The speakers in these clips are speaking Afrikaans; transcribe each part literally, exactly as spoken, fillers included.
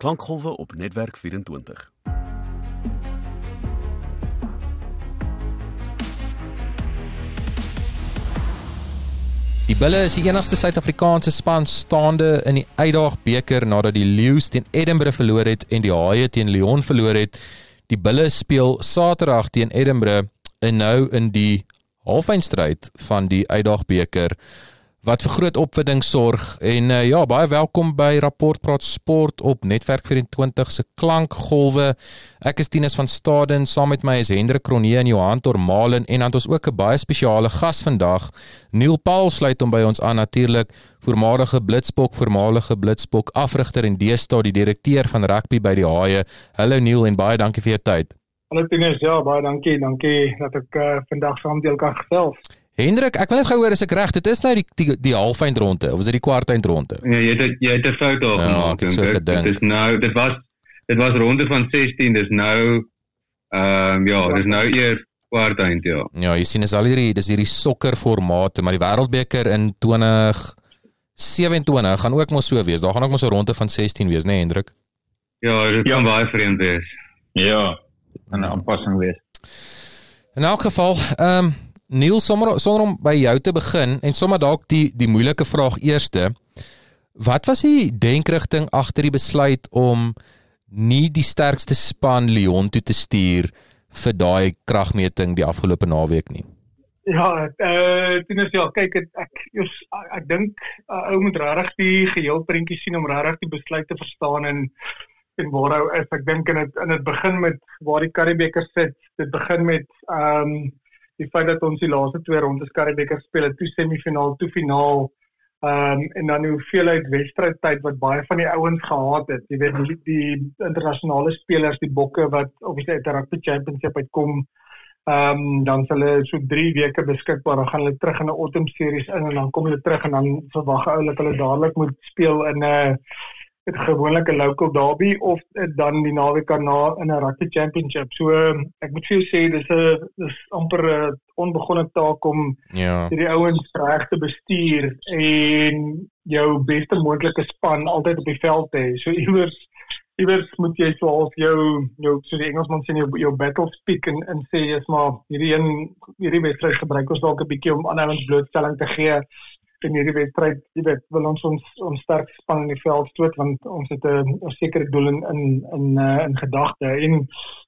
Klankgolwe op Netwerk vyierentwintig. Die Bulle is die enigste Suid-Afrikaanse span staande in die Uitdagbeker nadat die Lions teen Edinburgh verloor het en die Haie teen Lyon verloor het. Die Bulle speel Saterdag teen Edinburgh en nou in die halfeindstryd van die Uitdagbeker wat vir groot opwinding sorg. En uh, ja, baie welkom by Rapport Praat Sport op Netwerk vyierentwintig se Klankgolwe. Ek is Tinus van Staden, saam met my is Hendrik Cronje en Johan Tormalen en dan het ons ook 'n baie spesiale gas vandag. Neil Paul sluit hom by ons aan natuurlik, voormalige Blitsbok, voormalige Blitsbok afrigter en deesdae die direkteur van rugby by die Haie. Hallo Neil en baie dankie vir jou tyd. Hallo Tinus, ja, baie dankie, dankie dat ek uh, vandag saam deel kan gesels. Hendrik, ek wil net gou hoor as ek reg, dit is nou die die, die halfeindronde of is dit die kwartfinale? Ja, jy het jy het 'n fout daar ja, gemaak. Ek so dit is nou dit was dit was ronde van sestien, dis nou ehm um, ja, dis nou eers kwartfinale, ja. Ja, jy sien is al hierdie dis hierdie sokkerformate, maar die Wêreldbeker in twintig sewenentwintig gaan ook mos so wees. Daar gaan ook mos 'n ronde van sestien wees, né, nee, Hendrik? Ja, dit ja. kan baie vreemd wees. Ja, 'n aanpassing wees. In elk geval, ehm um, Neil, sommer sonder om by jou te begin en sommer dalk die die moeilike vraag eerste. Wat was die denkrigting agter die besluit om nie die sterkste span Lyon toe te stuur vir daai kragmeting die afgelope naweek nie? Ja, eh uh, Tinus, ja, kyk ek ek ek, ek dink uh, ou moet regtig die geheel prentjie sien om regtig die besluit te verstaan en en waar hy is. Ek dink in dit in dit begin met waar die Curriebeeker sit. Dit begin met ehm um, die feit dat ons die laaste twee rondes Curriebeeker speel, toe semifinaal, toe finaal, um, en dan die hoeveelheid wedstrydtyd wat baie van die ouens gehad het. Jy weet, die, die internasionale spelers, die bokke wat obviously uit die Rugby Championship uitkom, um, dan is hulle so drie weke beskikbaar, dan gaan hulle terug in 'n autumn series in, en dan kom hulle terug, en dan verwag hulle dat hulle dadelik moet speel in 'n het gewoonlik 'n local derby of dan die naweek daarna in 'n rugby championship. So ek moet vir jou sê dis 'n dis amper 'n onbegonne taak om ja. hierdie ouens reg te bestuur en jou beste moontlike span altyd op die veld te hê. So iewers iewers moet jy so half jou jou so die Engelsman sê jou, jou battle speak en en sê is maar hierdie een hierdie wedstryd gebruik ons dalk 'n bietjie om ander ouens blootstelling te gee. In hierdie wedstryd, jy weet, wil ons ons ons sterk span in die veld stoot want ons het 'n sekere doel in in in uh, in gedagte en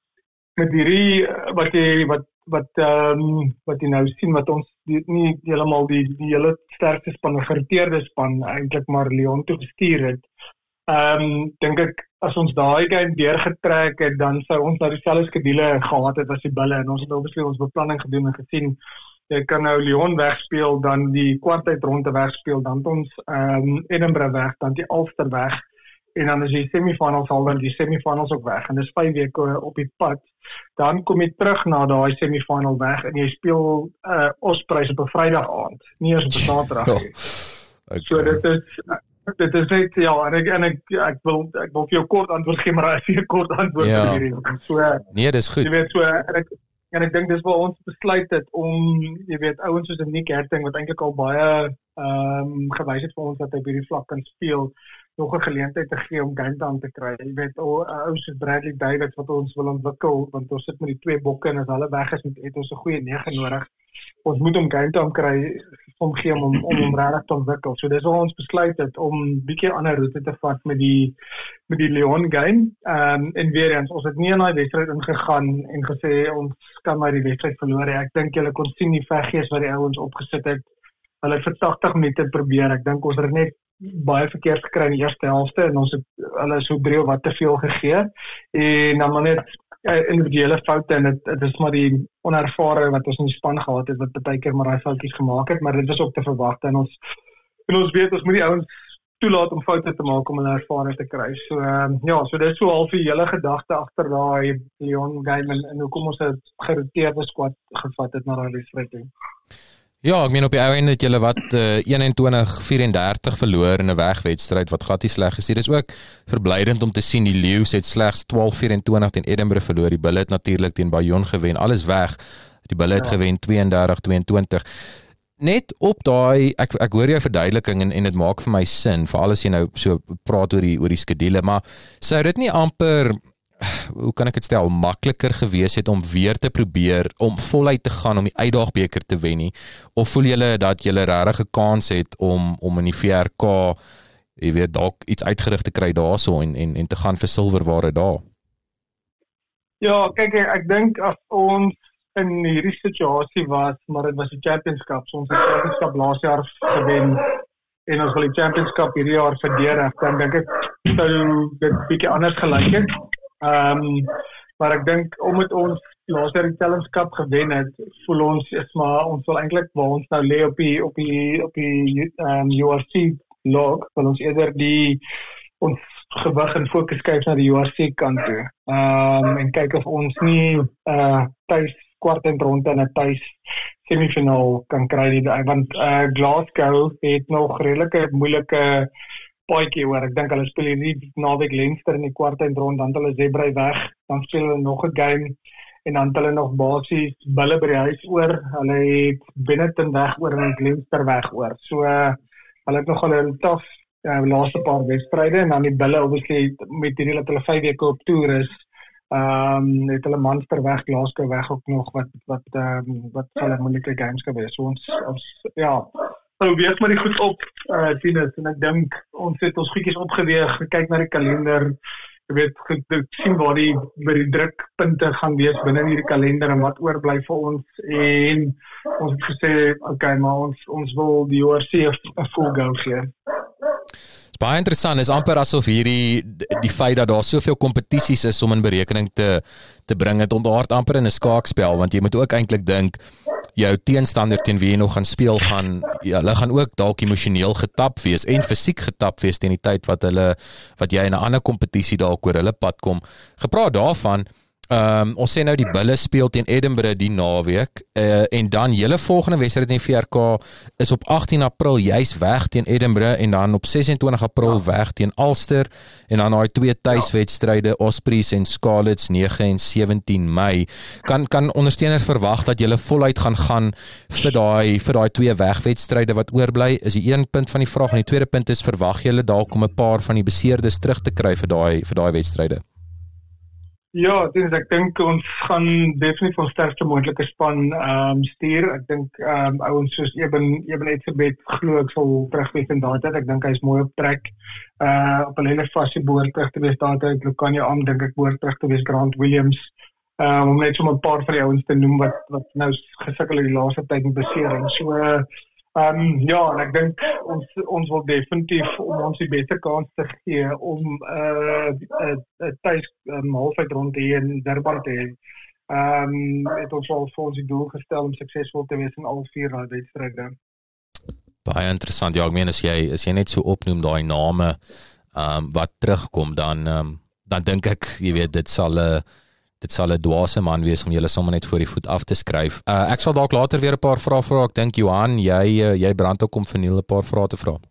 met hierdie wat jy wat wat ehm um, wat jy nou sien wat ons die, nie heeltemal die die hele sterkste span, 'n geroteerde span eintlik maar Lyon toe gestuur het. Ehm um, dink ek as ons daai game deurgetrek het, dan sou ons nou dieselfde skedule gehad het as die Bulle en ons het obviously ons beplanning gedoen en gesien jy kan nou Lyon wegspeel, dan die kwartfinale wegspeel, dan het ons um, Edinburgh weg, dan die Ulster weg, en dan is die semifinals al dan die semifinals ook weg, en dis vyf weke op die pad. Dan kom jy terug na daai semifinal weg, en jy speel uh, Ospreys op 'n Vrydag aand, nie eers op 'n Saterdag nie. Okay. So dit is dit is net, ja, en ek, en ek, ek wil ek wil vir jou kort antwoord gee, maar ek vir kort antwoord ja. vir hierdie. So, nee, dis goed. Jy weet, so, en ek, En ek dink dis waar ons besluit het om, jy weet, ouens soos Nick Herting wat eintlik al baie ehm um, gewys het vir ons dat hy by die vlak kan speel, nog 'n geleentheid te gee om game time te kry. Jy weet, ou ouens soos Bradley Davids wat ons wil ontwikkel, want ons sit met die twee bokke en as hulle weg is, het ons 'n goeie nege nodig. Ons moet hom game time kry, om gee om om om hom regtig te ontwikkel. So dis waar ons besluit het om bietjie ander roete te vat met die met die Lyon game. Ehm um, en weer eens, ons het nie in daai wedstryd ingegaan en gesê ons kan maar die wedstryd verloor. Ek dink julle kon sien die veggees wat die ouens opgesit het. Hulle het vir tagtig minute probeer. Ek dink ons het net baie verkeerd gekry in die eerste helfte en ons het hulle so drie of wat te veel gegee. En dan maar net individuele foute en dit dit is maar die onervare wat ons in die span gehad het wat baie keer maar daai foutjies gemaak het, maar dit was ook te verwag en ons en ons weet ons moet die ouens toelaat om foute te maak om hulle ervaring te kry. So uh, ja, so dit is so half die hele gedagte agter daai Lyon game en, en hoekom ons 'n geroteerde squad gevat het na daai wedstryd. Ja, ek meen op die ou end het julle wat uh, eenentwintig vyf-en-dertig verloor in 'n wegwedstryd wat glad nie sleg is. Dit is ook verblydend om te sien die Lions het slegs twaalf vyf-en-twintig teen Edinburgh verloor. Die Bulle het natuurlik teen Bayonne gewen. Alles weg. Die Bulle het ja. gewen twee en dertig twee en twintig. net op daai ek ek hoor jou verduideliking en en dit maak vir my sin, veral as jy nou so praat oor die oor die skedule, maar sou dit nie amper hoe kan ek dit stel, makliker gewees het om weer te probeer om voluit te gaan om die uitdaagbeker te wen nie, of voel julle dat julle regtig 'n kans het om om in die V R K jy weet dalk iets uitgerig te kry daarso en en en te gaan vir silwerware daar? Ja, kyk ek, ek dink as ons in hierdie situasie was, maar dit was die Championship, so ons het die Championship laas jaar gewen en ons wil die Championship hierdie jaar verdedig, dan dink ek sou dit bietjie anders gelyk het. Ehm um, maar ek dink omdat ons laas jaar die Championship gewen het, voel ons is maar ons wil eintlik waar ons nou lê op die op die op die um, U R C log, wil ons eerder die ons gewig en fokus kyk na die U R C kant toe. Ehm um, en kyk of ons nie uh tuis kwartfinale en 'n tuis semifinaal kan kry nie, want uh, Glasgow het nog redelike moeilike paadjie hoor. Ek dink hulle speel hierdie naweek Leinster in die kwartfinale, dan hulle Zeebrey weg, dan speel hulle nog 'n game en dan hulle nog basies Bulle by die huis oor. Hulle het Benetton weg oor en Leinster weg oor. So uh, hulle het nog al 'n tough uh, laaste paar wedstryde en dan die Bulle obviously met hierdie dat hulle vyf weke op toer is. Ehm um, het hulle Munster weg, Glasgow weg ook nog wat wat ehm um, wat sal 'n moeilike games gewees. So ons ons ja, nou wees maar die goed op uh Tinus en ek dink ons het ons goedjies opgeweeg, gekyk na die kalender. Jy weet goed sien waar die by die drukpunte gaan wees binne hierdie kalender en wat oorbly vir ons en ons het gesê okay, maar ons ons wil die U R C 'n full go gee. Baie interessant, is amper asof hierdie die feit dat daar soveel kompetisies is om in berekening te te bring, het ontaard amper in 'n skaakspel, want jy moet ook eintlik dink jou teenstander teen wie jy nog gaan speel gaan ja, hulle gaan ook dalk emosioneel getap wees en fisiek getap wees teen die tyd wat hulle wat jy in 'n ander kompetisie dalk oor hulle pad kom. Gepraat daarvan, Um, ons sê nou die Bulle speel teen Edinburgh die naweek uh, en dan julle volgende wedstryd in die V R K is op agttien April juis weg teen Edinburgh en dan op ses en twintig April weg teen Ulster en dan daai twee tuiswedstryde Ospreys en Scarlets nege en sewentien Mei. Kan kan ondersteuners verwag dat julle voluit gaan gaan vir daai vir daai twee wegwedstryde wat oorbly? Is die een punt van die vraag en die tweede punt is verwag julle dalk om 'n paar van die beseerdes terug te kry vir daai vir daai wedstryde? Ja, dis ek dink ons gaan definitief ons sterkste moontlike span ehm um, stuur. Ek dink ehm um, ouens soos Eben Eben Etzebeth glo ek sal terug wees in daai tyd. Ek dink hy's mooi op trek. Uh op 'n hele fasie behoort terug te wees daai tyd. Lukanye Am dink ek behoort terug te wees, Grant Williams. Ehm um, om net sommer 'n paar van die ouens te noem wat wat nou gesukkel het die laaste tyd met besering. So uh, Ehm um, ja, en ek dink ons ons wil definitief om ons die beste kans te gee om 'n uh, 'n uh, tuis um, halfwyd rond te hê in Durban te hê. Ehm um, het ons al vir ons die doel gestel om suksesvol te wees in al vier daai wedstryde. Baie interessant. Ja, ek meen as jy as jy net so opnoem daai name ehm um, wat terugkom dan ehm um, dan dink ek, jy weet, dit sal 'n uh, dit sal 'n dwaase man wees om julle sommer net voor die voet af te skryf. Uh, ek sal dalk later weer 'n paar vrae vra. Ek dink Johan, jy uh, jy brand ook om vir Neil 'n paar vrae te vra.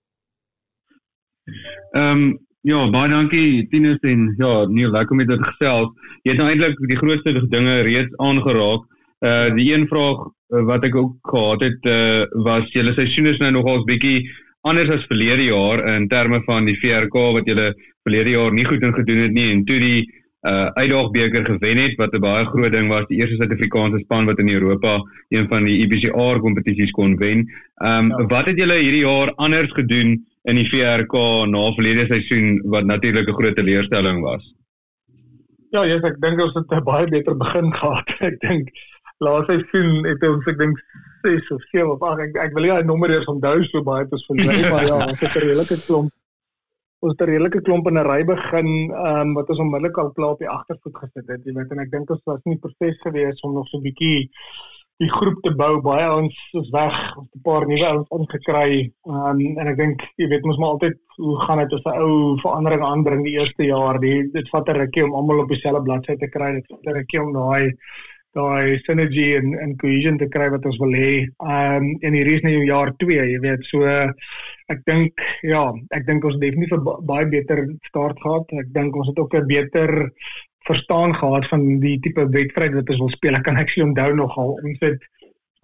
Ehm um, ja, baie dankie Tinus en ja, Neil, lekker om met dit gesels. Jy het nou eintlik die grootste dinge reeds aangeraak. Uh die een vraag uh, wat ek ook gehad het uh, was julle seisoen is nou nogals bietjie anders as verlede jaar in terme van die V R K wat julle verlede jaar nie goed in gedoen het nie en toe die uh uitdaagbeker gewen het wat 'n baie groot ding was, die eerste Suid-Afrikaanse span wat in Europa een van die I B C R kompetisies kon wen. Ehm um, ja. Wat het julle hierdie jaar anders gedoen in die V R K na verlede seisoen wat natuurlik 'n groot teleurstelling was? Ja, yes, ek dink ons het 'n baie beter begin gehad. Ek dink laaste seisoen het ons ek dink ses of sewe of agt. Ek, ek wil nie daai nommer eers onthou so baie het ons verlei, maar ja, ons het 'n redelike klomp ons het 'n redelike klomp in 'n ry begin um, wat ons onmiddellik al klaar op die agtervoet gesit het, jy weet, en ek dink ons was nie proses gewees om nog so 'n bietjie die groep te bou. Baie ons is weg, ons het 'n paar nuwe ouens ingekry, um, en ek dink, jy weet, ons moet altyd, hoe gaan dit as 'n ou verandering aanbring die eerste jaar, die, dit vat 'n rukkie om almal op dieselfde bladsy te kry, dit vat 'n rukkie om daai daai synergy en, en cohesion te kry wat ons wil hê, um, en hierdie is nou jaar twee, jy weet, so ek dink, ja, ek dink ons definitief 'n baie beter start gehad, ek dink ons het ook 'n beter verstaan gehad van die tipe wedstryd wat ons wil speel. Ek kan actually onthou nogal, ons het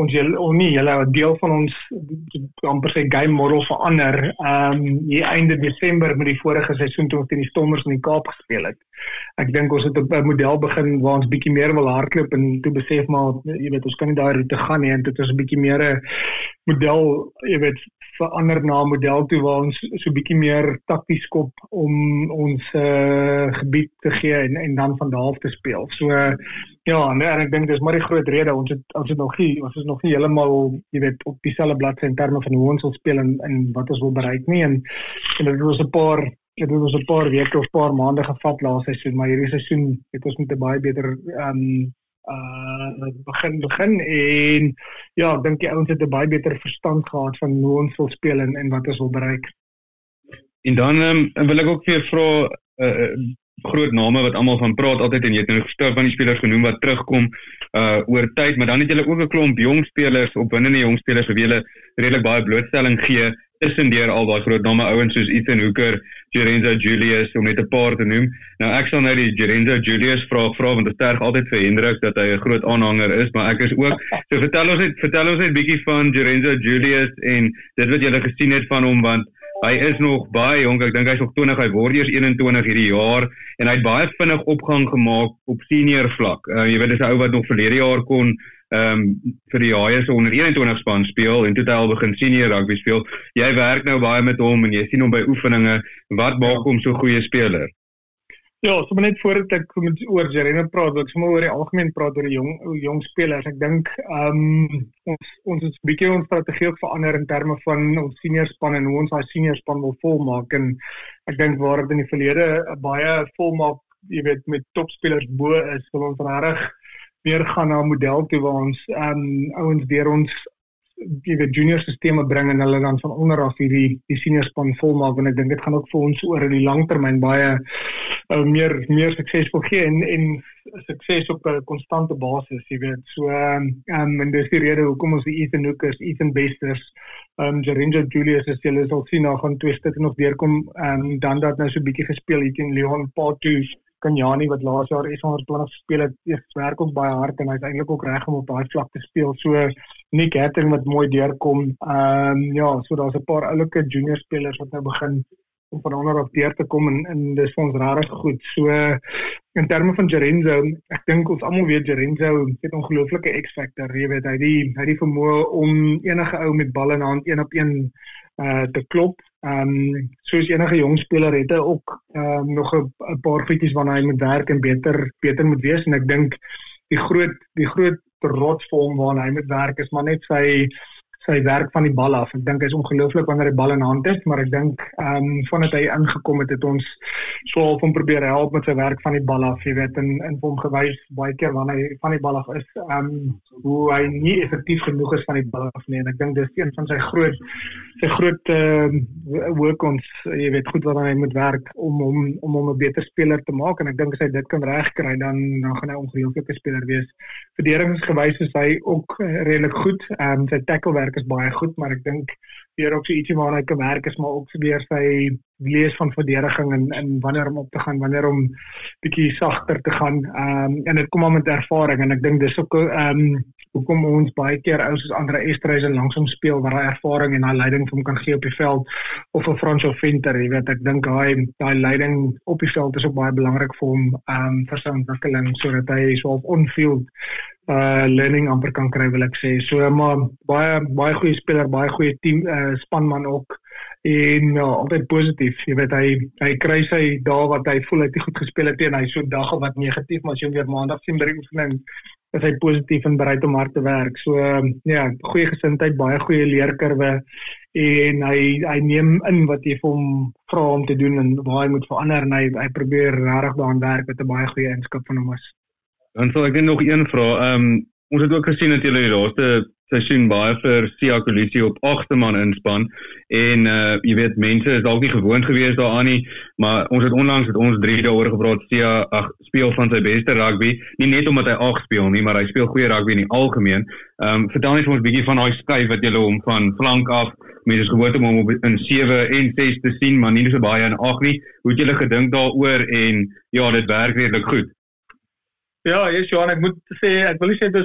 ons hele of nie hele deel van ons amper sy game model verander um hier einde Desember met die vorige seisoen toe ons teen die Stormers in die Kaap gespeel het. Ek dink ons het op 'n model begin waar ons bietjie meer wil hardloop en toe besef maar jy weet ons kan nie daai roete gaan nie en dit is 'n bietjie meer 'n model jy weet verander na 'n model toe waar ons so bietjie meer takties skop om ons uh, gebied te gee en, en dan van daar af te speel. So uh, ja, nee, en ek dink dis maar die groot rede ons het ons het nog nie ons is nog nie heeltemal jy weet op dieselfde bladsy in terme van hoe ons wil speel en, en wat ons wil bereik nie en, en dit was 'n paar dit was 'n paar weke of paar maande gevat laaste seisoen, maar hierdie seisoen het ons met 'n baie beter um uh begin begin en ja, ek dink die ouens het 'n baie beter verstand gehad van hoe ons wil speel en, en wat ons wil bereik. En dan um, wil ek ook weer vra uh, groot name wat almal van praat altyd en jy het nou gestel van die spelers genoem wat terugkom uh oor tyd, maar dan het julle ook 'n klomp jong spelers, opwindende jong spelers wat julle redelik baie blootstelling gee tussendeur al daai groot name ouens soos Ethan Hooker, Jerenzo Julius om net 'n paar te noem. Nou ek sal nou die Jerenzo Julius vraag vra want dit sterk altyd vir Hendrik dat hy 'n groot aanhanger is, maar ek is ook so vertel ons net vertel ons net bietjie van Jerenzo Julius en dit wat julle gesien het van hom want hy is nog baie jonk, ek dink hy's nog twintig, hy word eers eenentwintig hierdie jaar en hy het baie vinnig opgang gemaak op senior vlak. Uh, jy weet dis 'n ou wat nog verlede jaar kon um, vir die Haie se onder eenentwintig span speel en toe het hy al begin senior rugby speel. Jy werk nou baie met hom en jy sien hom by oefeninge. Wat maak hom so 'n goeie speler? Ja, so net voordat ek met oor Jerenzo praat, ek sommer oor die algemeen praat oor die jong jong spelers. Ek dink um, ons ons het 'n bietjie ons strategie ook verander in terme van ons senior span en hoe ons daai senior span wil volmaak en ek dink waar dit in die verlede baie volmaak, jy weet met topspelers bo is, wil ons regtig weer gaan na 'n model toe waar ons um, ouens deur ons jy weet junior sisteme bring en hulle dan van onder af hierdie die senior span volmaak en ek dink dit gaan ook vir ons oor in die langtermyn baie uh, meer meer suksesvol gee en en sukses op 'n konstante basis, jy weet. So um, um, en dis die rede hoekom ons die Ethan Hookers, Ethan Besters, um, Jerenzo Julius as julle sal sien, nou gaan twee stukke nog deurkom um, dan dat nou so 'n bietjie gespeel hier teen Leon Patu Kanyani wat laas jaar S honderdtwintig gespeel het, eers werk ook baie hard en hy is eintlik ook reg om op daai vlak te speel. So Nick Hatting wat mooi deurkom. Ehm um, ja, so daar's 'n paar oulike junior spelers wat nou begin om van onder af deur te kom en en dis vir ons regtig goed. So in terme van Jerenzo, ek dink ons almal weet Jerenzo het 'n ongelooflike X-factor. Jy weet hy die hy die vermoë om enige ou met bal in hand een op een uh te klop. Ehm um, soos enige jong speler het hy ook ehm um, nog 'n paar goedjies waarna hy moet werk en beter beter moet wees en ek dink die groot die groot rots vir hom waarna hy moet werk is maar net sy sy werk van die bal af. Ek dink hy is ongelooflik wanneer hy bal in hand het, maar ek dink ehm um, vandat hy ingekom het het ons so half hom probeer help met sy werk van die bal af, jy weet, en en vir hom gewys baie keer wanneer hy van die bal af is, ehm um, hoe hy nie effektief genoeg is van die bal af nie. En ek dink dis een van sy groot sy groot ehm uh, work ons, jy weet, goed wat hy moet werk om hom om hom 'n beter speler te maak en ek dink as hy dit kan regkry dan dan gaan hy 'n ongelooflike speler wees. Verdedigingsgewys is hy ook uh, redelik goed. Ehm um, sy tackle werk is baie goed, maar ek dink weer ook so ietsie waarna hy kan werk is, maar ook weer sy lees van verdediging en, en wanneer om op te gaan, wanneer om bietjie sagter te gaan. Um, en dit kom maar met ervaring en ek dink dis ook um, hoekom ons baie keer ou soos Andre Esterhuizen langs hom speel waar hy ervaring en hy leiding vir hom kan gee op die veld of 'n Franco Venter, jy weet, ek dink hy daai leiding op die veld is ook baie belangrik vir hom um, vir sy ontwikkeling sodat hy so op on-field uh learning amper kan kry wil ek sê. So maar baie baie goeie speler, baie goeie team uh, spanman ook en ja, altyd positief. Jy weet hy hy kry sy dae wat hy voel hy het nie goed gespeel het en hy so dag wat negatief, maar as jy hom weer maandag sien by die oefening is hy positief en bereid om hard te werk. So um, ja, goeie gesindheid, baie goeie leerkurwe en hy hy neem in wat jy vir hom vra om te doen en waar hy moet verander en hy hy probeer regtig daaraan werk met 'n baie goeie eienskap van hom is. Dan sal ek net nog een vra. Um, ons het ook gesien dat julle die laaste seisoen baie vir Siya Kolisi op agste man inspan en uh, jy weet mense is dalk nie gewoond gewees daaraan nie, maar ons het onlangs het ons drie daaroor gepraat. Siya ag speel van sy beste rugby, nie net omdat hy ag speel nie, maar hy speel goeie rugby in die algemeen. Um, vertel net vir ons 'n bietjie van daai skuif wat julle hom van flank af, mense is gewoond om hom op in sewe en ses te sien, maar nie so baie in ag nie. Hoe het julle gedink daaroor en ja, dit werk redelik goed. Ja, yes, Johan, ek moet sê, ek wil nie sê dit is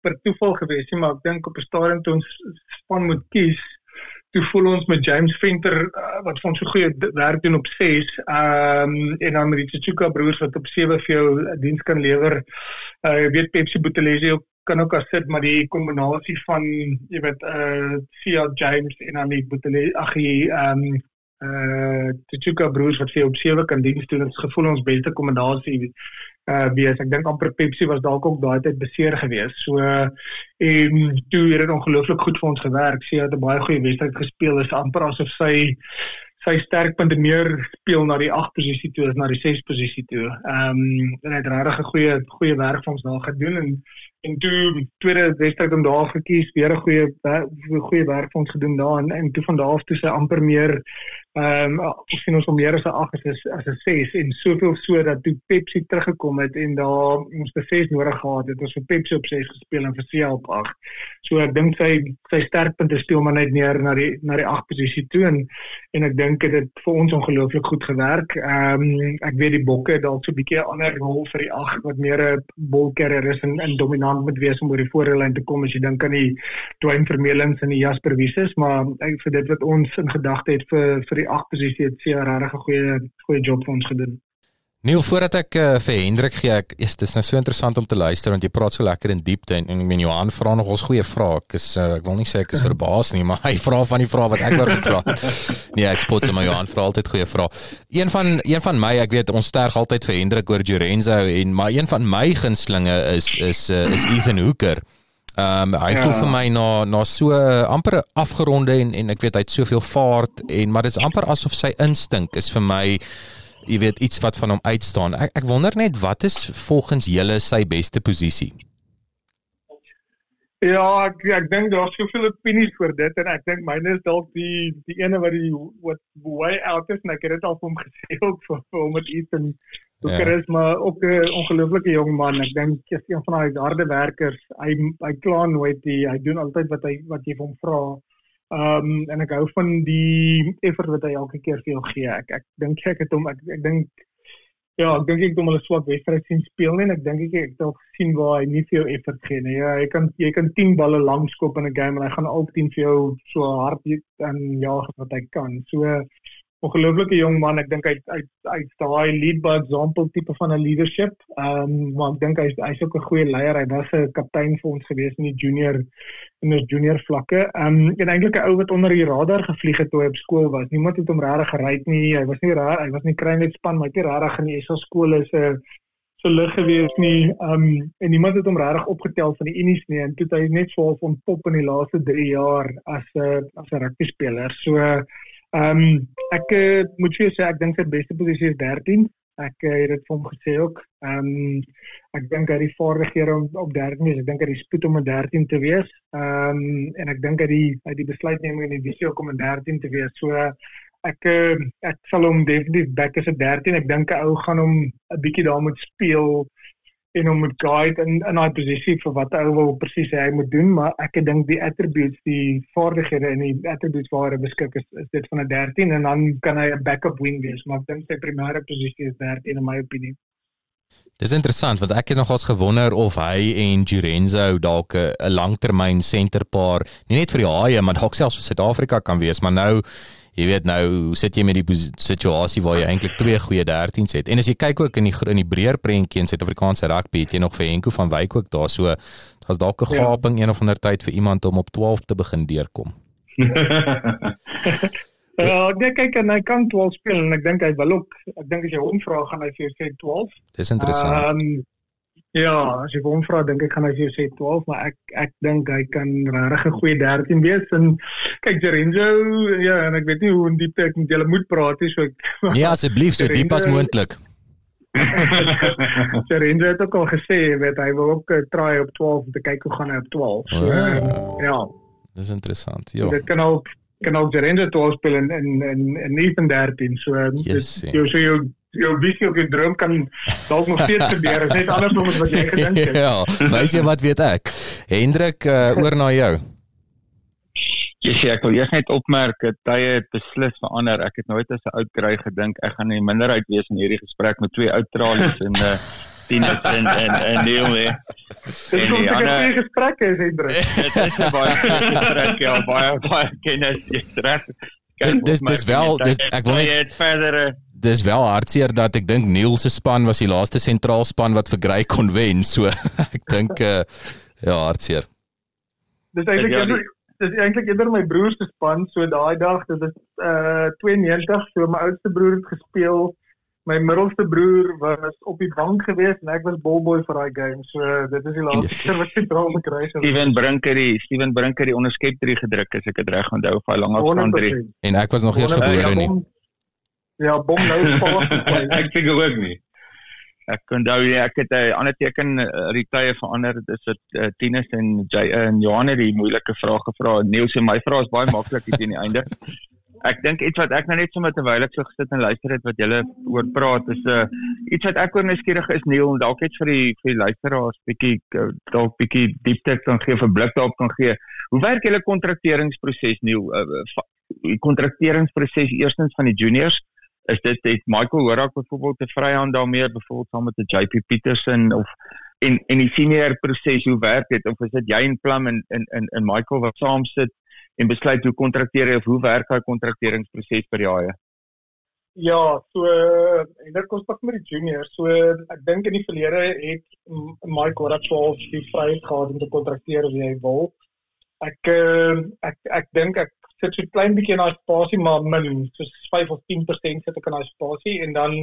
per toeval gewees nie, maar ek dink op 'n stadium toe ons span moet kies, toe voel ons met James Venter, uh, wat vir ons so goeie werk doen op ses, um, en dan met die Tsuchuka broers wat op sewe vir jou diens kan lewer. Uh, jy weet, Pepsi Buthelezi ook kan ook as sit, maar die kombinasie van, jy weet, uh, Sia James en dan die Buthelezi, ag die, um, uh, Tsuchuka broers wat vir jou op sewe kan diens doen, dit is gevoel ons beste kombinasie uh, wees. Ek dink amper Pepsi was dalk ook daai tyd beseer gewees. So, uh, en toe het dit ongelooflik goed vir ons gewerk. Sia het 'n baie goeie wedstryd gespeel, is amper asof sy sy sterkpunte meer speel na die agt posisie toe as na die ses posisie toe. Ehm um, en hy het regtig 'n goeie goeie werk vir ons daar gedoen en en toe tweede wedstryd om daar gekies, weer 'n goeie goeie werk vir ons gedoen daar en, en toe van daar af toe sy amper meer ehm um, ek sien ons om meer as 'n agt as as 'n ses en soveel so dat toe Pepsi teruggekom het en daar ons die ses nodig gehad het, ons vir Pepsi op ses gespeel en vir Sia op agt. So ek dink sy sy sterkpunte speel maar net meer na die na die agt posisie toe en en ek dink dit het vir ons ongelooflik goed gewerk. Ehm um, ek weet die Bokke het dalk so 'n bietjie 'n ander rol vir die agt wat meer 'n bolcarrier is en, en dominant moet wees om oor die voorlyn te kom as jy dink aan die Dwayne Vermeulen en die Jasper Wieses, maar ek vir dit wat ons in gedagte het vir vir die agt posisie het Sia regtig 'n goeie goeie job vir ons gedoen. Neil, voordat ek uh, vir Hendrik gee, ek, is, dit is nou so interessant om te luister, want jy praat so lekker in diepte, en, en ek meen, Johan vra nog ons goeie vraag, ek is, uh, ek wil nie sê ek is verbaas nie, maar hy vra van die vraag wat ek wou gevra. Nee, ek spot, maar Johan vra altyd goeie vraag. Een van, een van my, ek weet, ons sterg altyd vir Hendrik oor Jorenzo, en, maar een van my gunstelinge is, is, uh, is Ethan Hooker. Um, hy ja. voel vir my na, na so uh, amper afgeronde, en, en ek weet, hy het soveel vaart, en, maar dit is amper asof sy instink is vir my, jy weet, iets wat van hom uitstaan. Ek, ek wonder net, wat is volgens julle sy beste posisie? Ja, ek, ek dink daar is soveel opinies voor dit, en ek dink myne is dalk die, die ene wat die wat way out is, en ek het dit al vir hom gesê, ook vir, vir hom met Ethan Hooker ja. is, maar ook 'n ongelooflike jong man. Ek dink, is een van die harde werkers, hy, hy kla nooit, die, hy doen altyd wat, hy, wat jy vir hom vra. Um, en ek hou van die effort wat hy elke keer vir jou gee. Ek, ek dink ek het hom, ek, ek dink, ja, ek dink ek het hom al 'n swak wedstryd sien speel nie, en ek dink ek het al gesien waar hy nie vir jou effort gee nie. Ja, jy kan, jy kan tien balle lang skop in 'n game, en hy gaan al tien vir jou so hard en jaag wat hy kan. So, ongelooflike jong man, ek dink hy hy hy's daai lead by example tipe van 'n leadership. Ehm um, maar ek dink hy's hy's ook 'n goeie leier. Hy was 'n kaptein vir ons gewees in die junior in ons junior vlakke. Ehm um, en eintlik 'n ou wat onder die radar gevlieg het toe hy op skool was. Niemand het hom regtig gery nie. Hy was nie raar, hy was nie kry span, maar hy het nie regtig in die S A skole se so lig gewees nie. Ehm um, en niemand het hom regtig opgetel van die Unis nie, en toe het hy net so half ontpop in die laaste drie jaar as 'n uh, as 'n rugby speler. So Ehm um, ek uh, moet vir jou sê, ek dink sy beste posisie is dertien. Ek uh, het dit vir hom gesê ook. Ehm um, ek dink hy het die vaardighede om op dertien is. Ek dink hy het die spoed om 'n dertien te wees. Ehm um, en ek dink hy het die hy die besluitneming en die visie om 'n dertien te wees. So uh, ek uh, ek sal hom definitief back as 'n dertien. Ek dink 'n ou gaan hom 'n bietjie daar moet speel en hom moet guide in in daai posisie vir wat hy wil presies hy moet doen, maar ek dink die attributes, die vaardighede en die attributes waar hy beskik is, is dit van 'n dertien, en dan kan hy 'n backup wing wees, maar ek dink sy primêre posisie is dertien in my opinie. Dis interessant, want ek het nogals gewonder of hy en Jorenzo dalk 'n langtermyn senterpaar, nie net vir die Haie, maar dalk selfs vir Suid-Afrika kan wees, maar nou jy weet nou, sit jy met die situasie waar jy eintlik twee goeie dertiens het. En as jy kyk ook in die in die breër prentjie in Suid-Afrikaanse rugby, het jy nog vir Henko van Wyk ook daar, so daar's dalk 'n gaping ja. een of ander tyd vir iemand om op twaalf te begin deurkom. Ja, uh, kyk, en hy kan twaalf speel, en ek dink hy wil ook, ek dink as jy hom vra, gaan hy vir jou sê twaalf. Dis interessant. Um, Ja, as jy hom vra, dink ek gaan hy vir jou sê twaalf, maar ek ek dink hy kan regtig 'n goeie dertien wees. En kyk, Jorenzo, ja, en ek weet nie hoe in diepte ek met julle moet praat nie, so ek ja, asseblief, so diep as moontlik. Jorenzo het ook al gesê, weet hy wil ook uh, try op twaalf om te kyk hoe gaan hy op twaalf. So, oh, ja. Dis interessant. Ja. So, dit kan ook kan ook Jorenzo twaalf speel en en en en Ethan dertien. So yes, dit, jou so jou jou visie of jou droom kan dalk nog steeds gebeur. Dit is net andersom as wat jy gedink het. Ja, wys jy wat weet ek. Hendrik, uh, oor na jou. Yes, ek wil eers net opmerk dat tye het beslis verander. Ek het nooit as 'n oud kry gedink ek gaan in die minderheid wees in hierdie gesprek met twee oud tralies en uh, Tinus en en en Neil mee. Dit kom seker goeie gesprekke is, Hendrik. Dit is 'n baie goeie gesprek, ja, baie baie kennis reg. Dis dis wel dis ek wil net verder dis wel hartseer dat ek dink Neil se span was die laaste sentraal span wat vir Grey kon wen, so ek dink uh, ja, hartseer. Dis eintlik ja, die... dis eintlik eerder my broer se span, so daai dag, dit is uh tweeënnegentig, so my oudste broer het gespeel, my middelste broer was op die bank geweest en ek was ballboy vir daai game, so dit is die laaste keer wat ek draal gekry het. Steven Brinker, die Steven Brinker die onderskep drie gedruk as ek dit reg onthou, of hy lang afstand drie. En ek was nog eers gebore nie. Ja, bom nou spaar. Ek dink ook nie. Ek onthou ek het 'n ander teken uh, die tye verander, dis dit uh, Tinus en Jay en Johan het die moeilike vrae gevra. Neil sê my vrae is baie maklik hier teen die einde. Ek dink iets wat ek nou net sommer terwyl ek so gesit en luister het wat julle oor praat is 'n uh, iets wat ek oor nuuskierig is, Neil, en dalk net vir die vir die luisteraars bietjie uh, dalk bietjie diepte kan gee, 'n blik daarop kan gee. Hoe werk julle kontrakteringsproses, Neil? Uh, die kontrakteringsproses eerstens van die juniors. Is dit het Michael Horak byvoorbeeld 'n vryhand daarmee, byvoorbeeld saam met 'n J P Peterson of en en die senior proses, hoe werk dit? Of is dit jy en Plum en en en, en Michael wat saam sit en besluit hoe kontrakteer jy of hoe werk daai kontrakteringsproses by die haie? Ja, so en dit kom pas met die juniors. So ek dink in die verlede het Mike Horak wel die vryheid gehad om te kontrakteer wie hy wil. Ek uh, ek ek dink ek sit so 'n klein bietjie in daai spasie, maar min, so vyf of tien persent sit ek in daai spasie en dan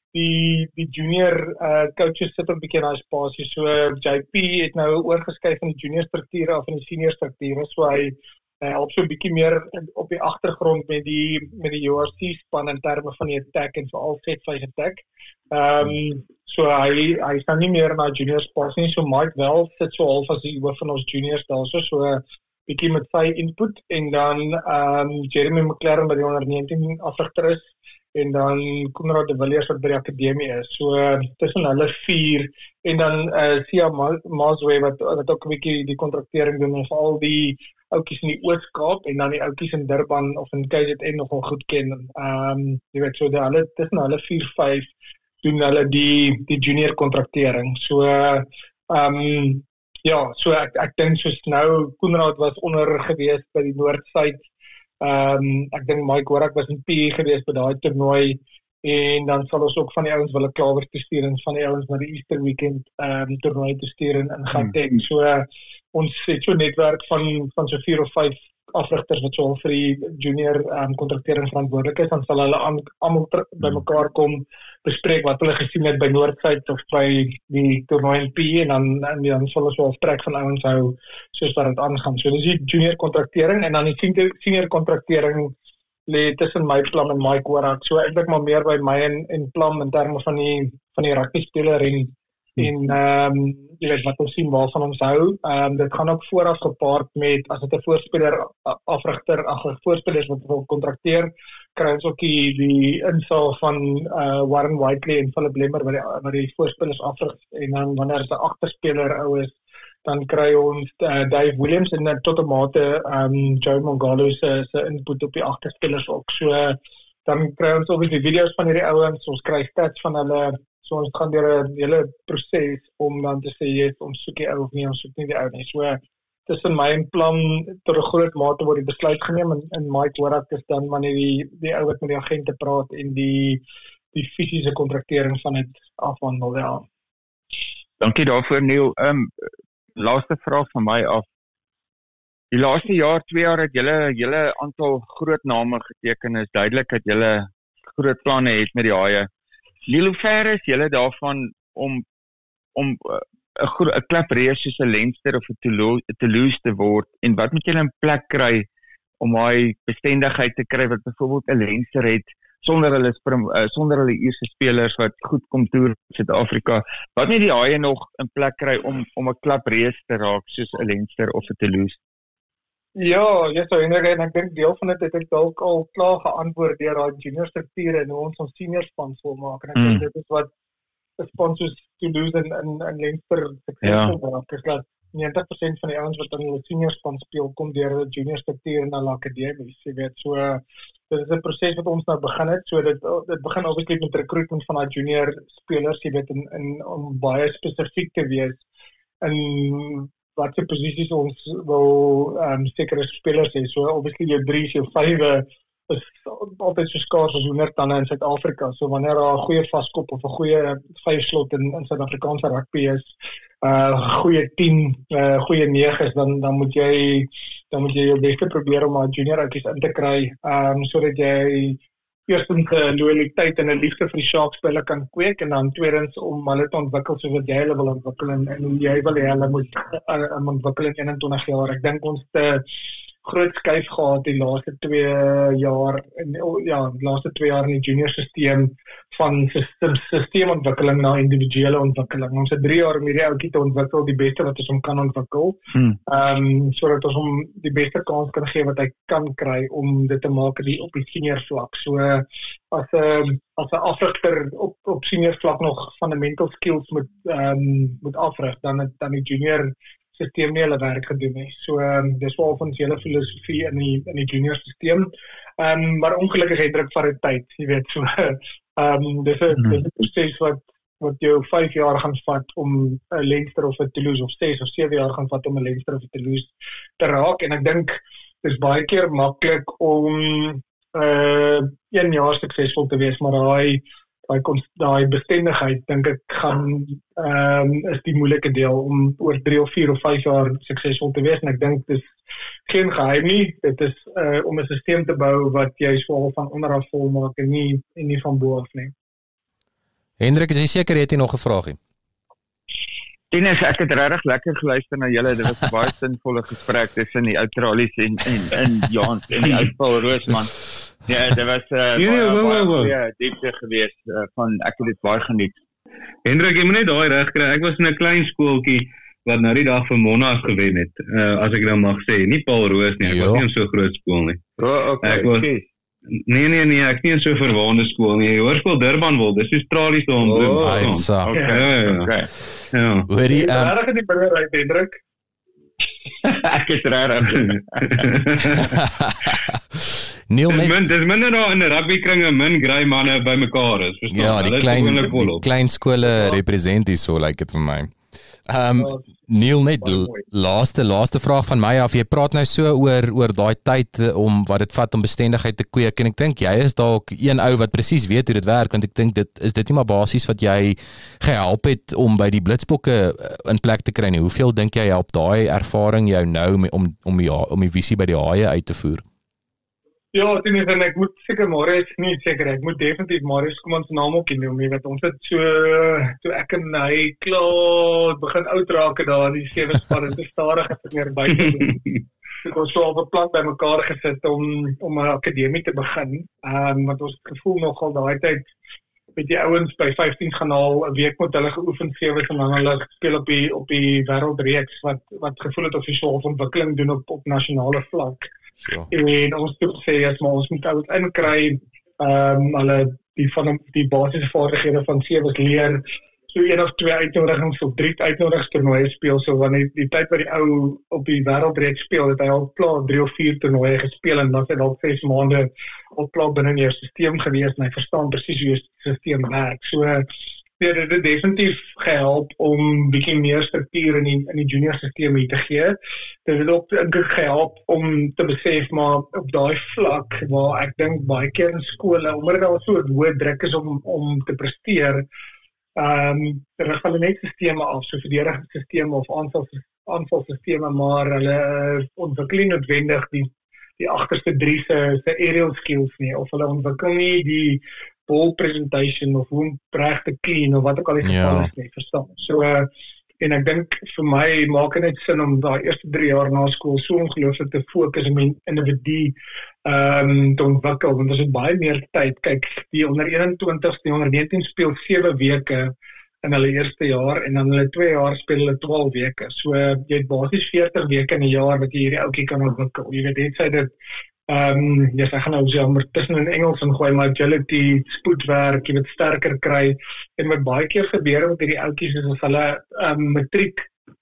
die die junior uh, coaches sit ook 'n bietjie in daai spasie. So J P het nou oorgeskuif van die junior strukture af in die senior strukture, so hy hy help so 'n bietjie meer op die agtergrond met die met die U R C span in terme van die attack en veral set vyf attack. Ehm um, so hy hy staan nie meer in daai junior spasie nie, so Mike wel sit so half as die hoof van ons juniors daarso, so bietjie met sy input en dan ehm um, Jeremy McLaren by die onder negentien afrigter is en dan Konrad de Villiers wat by die akademie is. So uh, tussen hulle vier en dan uh, Sia Masway wat wat ook 'n bietjie die kontraktering doen en veral die oudjies in die Oos-Kaap en dan die oudjies in Durban of in K Z N nogal goed ken. Ehm um, jy weet so dat hulle tussen hulle vier vyf doen hulle die die junior kontraktering. So ehm uh, um, ja, so ek ek dink soos nou Konrad was onder gewees by die Noord-Suid. Ehm um, ek dink Mike Horak was in P E gewees by daai toernooi en dan sal ons ook van die ouens wille klawers te stuur en van die ouens na die Easter weekend ehm um, toernooi te stuur in, in Gauteng. Hmm. So uh, ons het so 'n netwerk van van so vier of vyf afrigters wat so al vir die junior ehm um, kontraktering verantwoordelik is, dan sal hulle almal bymekaar kom bespreek wat hulle gesien het by Noord-Suid of by die toernooi in P E en dan en dan sal ons wel 'n trek van ouens hou soos wat dit aangaan. So dis die junior kontraktering en dan die senior, senior kontraktering lê tussen my Plum en Mike Horak. So ek dink maar meer by my en en Plum in terme van die van die rugby speler en en ehm um, jy weet wat ons sien waarvan ons hou. Ehm um, dit gaan ook vooraf gepaard met as dit 'n voorspeler afrigter ag voorspelers wat wil kontrakteer, kry ons ook die die insaal van uh, Warren Whiteley en Philip Lemmer wat die wat die voorspelers afrig en dan wanneer is 'n agterspeler ou is, dan kry ons uh, Dave Williams en dan tot 'n mate ehm um, Joe Mongalo se se input op die agterspelers ook. So uh, dan kry ons ook die video's van hierdie ouens, ons kry stats van hulle. So ons gaan deur 'n hele proses om dan te sê jy ons soek die ou of nie, ons soek nie die ou nie. So tussen my en Plum tot 'n groot mate word die besluit geneem en, en Mike Horak is dan maar net die die ou wat met die agente praat en die die fisiese kontraktering van dit afhandel. Ja. Dankie daarvoor, Neil. Ehm um, laaste vraag van my af. Die laaste jaar, twee jaar het julle julle aantal groot name geteken, is duidelik dat julle groot planne het met die haie. Neil, hoe ver is julle daarvan om om 'n uh, 'n klub reus soos 'n Leinster of 'n Toulouse, Toulouse te word en wat moet julle in plek kry om daai bestendigheid te kry wat byvoorbeeld 'n Leinster het sonder hulle uh, sonder hulle eerste spelers wat goed kom toer in Suid-Afrika? Wat moet die haie nog in plek kry om om 'n klub reus te raak soos 'n Leinster of 'n Toulouse? Ja, ja, so en ek dink deel van dit het ek dalk al klaar geantwoord deur daai junior strukture en hoe ons ons senior spans wil maak en ek dink mm. dit is wat die spans soos Toulouse en en, en Leinster suksesvol maak. Is dat negentig persent van die ouens wat in hulle senior span speel, kom deur die junior struktuur in hulle akademies, jy weet, so dit is 'n proses wat ons nou begin het, so dit dit begin obviously met recruitment van daai junior spelers, jy weet, in, in om baie spesifiek te wees in wat se posisies ons wil um, sekere spelers hê, so obviously jou drie, jou vyf is altyd so skaars as honderd in Suid-Afrika, so wanneer daar 'n goeie vaskop of 'n goeie vyf slot in, in Suid-Afrikaanse rugby is, uh goeie tien, uh goeie nege is, dan dan moet jy dan moet jy jou beste probeer om 'n junior outjies in te kry, um sodat jy eerstens 'n loyaliteit en 'n liefde vir die Sharks spelers kan kweek, en dan tweedens om hulle te ontwikkel soos wat jy hulle wil ontwikkel, en, en jy wil hê hulle moet uh, um, ontwikkel in eenentwintig jaar. Ek dink ons te groot skuif gehad die laaste twee jaar, en, ja, die laaste twee jaar in die junior systeem van systeem, systeemontwikkeling na individuele ontwikkeling. Ons het drie jaar om hierdie ouetjie te ontwikkel, die beste wat ons hom kan ontwikkel, hmm. um, sodat ons hom die beste kans kan gee wat hy kan kry om dit te maak die, op die senior vlak. So as 'n as 'n afrigter op op senior vlak nog fundamental skills moet um, moet afrig, dan het dan die junior systeem nie hulle werk gedoen nie. So um, dis wel van ons hele filosofie in die in die junior systeem. Um, maar ongelukkig het druk van die tyd, jy weet, so um, dis 'n dis 'n proses wat wat jou vyf jaar gaan vat om 'n Leinster of 'n Toulouse, of ses of sewe jaar gaan vat om 'n Leinster of 'n Toulouse te raak, en ek dink dis baie keer maklik om uh een jaar suksesvol te wees, maar daai daai daai bestendigheid dink ek gaan ehm um, is die moeilike deel om oor drie of vier of vyf jaar suksesvol te wees, en ek dink dis geen geheim nie. Dit is uh om 'n stelsel te bou wat jy swaar van onder af vol maak en nie en nie van bo af nie. Hendrik, is jy seker het jy nog 'n vraagie? Tinus, ek het regtig lekker geluister na julle. Dit was 'n baie sinvolle gesprek tussen die Outralies en en en Jans en die Uitpaul Roosman. Ja, dit was uh, nee, baie, nee, baie, baie, baie diepte geweest uh, van ek het dit baie geniet. Hendrik, jy moet net daai reg kry. Ek was in 'n klein skooltjie wat nou die dag vir Monas gewen het, uh, as ek nou mag sê, nie Paul Roos nie, ek jo. was nie in so groot skool nie. Oh, okay, ek was, nee, nee, nee, ek nie in so verwaande skool nie, Hoërskool Durbanville, dis Australiese omroep. Oh, okay. Okay, ja, ja. okay. Ja. Hoorie, um, regtig in die binne uit, Hendrik? Ek is regtig. Neil, dis, net... min, dis minder daar in die rugbykringe min grey manne bymekaar is, verstaan? Ja, die klein, die klein skole ja. represent die so, like het vir my. Um, Neil, net laaste laaste vraag van my af. Jy praat nou so oor oor daai tyd om wat dit vat om bestendigheid te kweek, en ek dink jy is dalk een ou wat presies weet hoe dit werk, want ek dink dit is dit nie maar basies wat jy gehelp het om by die Blitsbokke in plek te kry nie. Hoeveel dink jy help daai ervaring jou nou om om die om die visie by die haie uit te voer? Ja, dit is en ek moet seker Marius nie seker ek moet definitief Marius kom ons naam ook noem, jy weet ons het so toe ek en hy klaar begin oud raak daar in die sewe span en te stadig het meer buite. Ek was so op 'n plan by mekaar gesit om om 'n akademie te begin. Ehm um, want ons gevoel nogal daai tyd met die ouens by vyftien gaan haal 'n week met hulle geoefen sewe en dan hulle speel op die op die wêreldreeks wat wat gevoel het of jy so ontwikkeling doen op op nasionale vlak. Ja. En ons het gesê as maar ons moet ouens inkry, ehm um, hulle die van die basiese vaardighede van sewe leer, so een of twee uitnodigings of drie uitnodigingstoernooie speel, so wanneer die, die tyd wat die ou op die wêreldreeks speel, het hy al klaar drie of vier toernooie gespeel en dan het hy al ses maande al klaar binne in jou stelsel gewees en hy verstaan presies hoe jou stelsel werk. So ja, dit het definitief gehelp om bietjie meer struktuur in die in die junior stelsel hier te gee. Dit het ook gehelp om te besef maar op daai vlak waar ek dink baie keer in skole omdat daar so 'n hoë druk is om om te presteer, ehm um, hulle gaan net sisteme af, so verdedigingsstelsels of aanval aanvalstelsels, maar hulle uh, ontwikkel nie noodwendig die die agterste drie se se aerial skills nie, of hulle ontwikkel nie die ball presentation of hoe om reg te clean of wat ook al die geval ja. is nie, verstaan. So uh, en ek dink vir my maak dit net sin om daai eerste drie jaar na skool so ongelooflik te fokus op 'n individu ehm um, te ontwikkel, want ons het baie meer tyd. Kyk, die onder eenentwintig, die onder negentien speel sewe weke in hulle eerste jaar en dan hulle twee jaar speel hulle twaalf weke. So uh, jy het basies veertig weke in 'n jaar wat jy hierdie ouetjie kan ontwikkel. Jy weet dit sê dit ehm um, ja, ek gaan nou sê maar tussen in Engels en gooi maar agility, spoedwerk, jy weet sterker kry. En wat baie keer gebeur met hierdie ouetjies is as hulle ehm um, matriek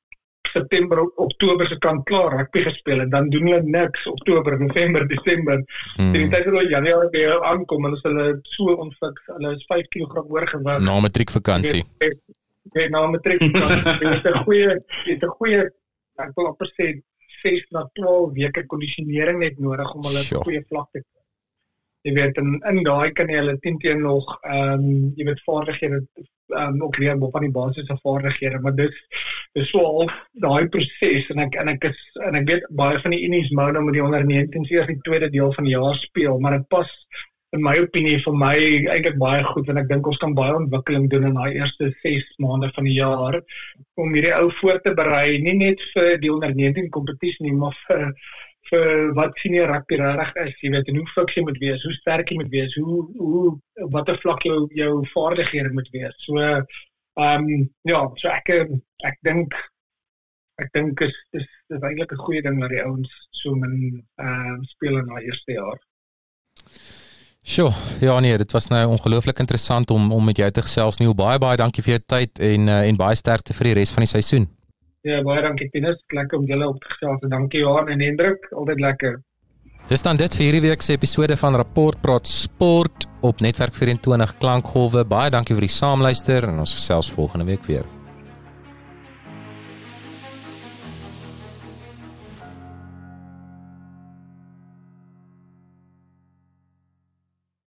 September, Oktober se kant klaar rugby gespeel en dan doen hulle niks Oktober, November, Desember. Hmm. Die tyd hulle Januarie weer aankom en hulle so onfiks, hulle is vyf kilogram oorgewig. Na matriekvakansie. Ja, na matriekvakansie. Dit is 'n goeie, dit is 'n goeie, ek wil amper sê ses na twaalf weke kondisionering net nodig om hulle sure. goeie vlak te kry. Jy weet, in, in daai kan jy hulle tien teen nog, um, jy weet, vaardighede, um, ook leer op aan die basis van vaardighede, maar dis, dis so al daai proses, en ek, en ek is, en ek weet, baie van die Unis mou nou met die onder negentien eers die tweede deel van die jaar speel, maar dit pas, in my opinie, vir my, eintlik baie goed, en ek dink ons kan baie ontwikkeling doen in daai eerste ses maande van die jaar, om hierdie ou voor te berei, nie net vir die onder negentien kompetisie nie, maar vir vir wat senior rugby regtig is, jy weet, en hoe fiks jy moet wees, hoe sterk jy moet wees, hoe, hoe wat 'n vlak jou, jou vaardighede moet wees. So, um, ja, so ek, ek dink, ek dink is, is, is eintlik 'n goeie ding dat die ouens so min uh, speel in daai eerste jaar. Sjoe, ja nee, dit was nou ongelooflik interessant om, om met jou te gesels. Neil, baie, baie dankie vir jou tyd en, uh, en baie sterkte vir die res van die seisoen. Ja, baie dankie Tinus, lekker om julle op te gesels. Dankie Johan en Hendrik, altyd lekker. Dis dan dit vir hierdie week se episode van Rapport Praat Sport op Netwerk vyf en twintig Klankgolwe. Baie dankie vir die saamluister en ons gesels volgende week weer.